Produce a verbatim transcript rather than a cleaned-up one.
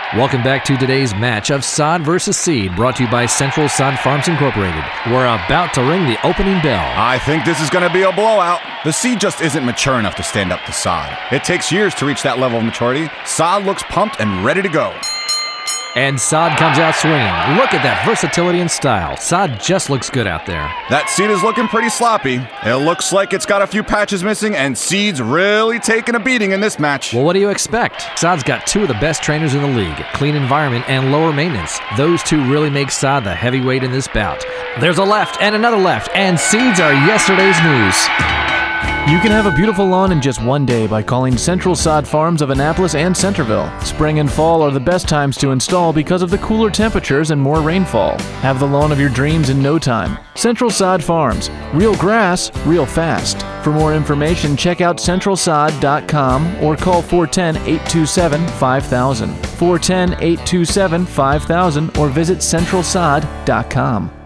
Welcome back to today's match of sod versus seed, brought to you by Central Sod Farms Incorporated. We're about to ring the opening bell. I think this is going to be a blowout. The seed just isn't mature enough to stand up to sod. It takes years to reach that level of maturity. Sod looks pumped and ready to go. And sod comes out swinging. Look at that versatility and style. Sod just looks good out there. That seed is looking pretty sloppy. It looks like it's got a few patches missing, and seed's really taking a beating in this match. Well, what do you expect? Sod's got two of the best trainers in the league, clean environment and lower maintenance. Those two really make Sod the heavyweight in this bout. There's a left and another left, and seeds are yesterday's news. You can have a beautiful lawn in just one day by calling Central Sod Farms of Annapolis and Centerville. Spring and fall are the best times to install because of the cooler temperatures and more rainfall. Have the lawn of your dreams in no time. Central Sod Farms. Real grass, real fast. For more information, check out central sod dot com or call four one zero, eight two seven, five thousand. four one zero, eight two seven, five thousand or visit central sod dot com.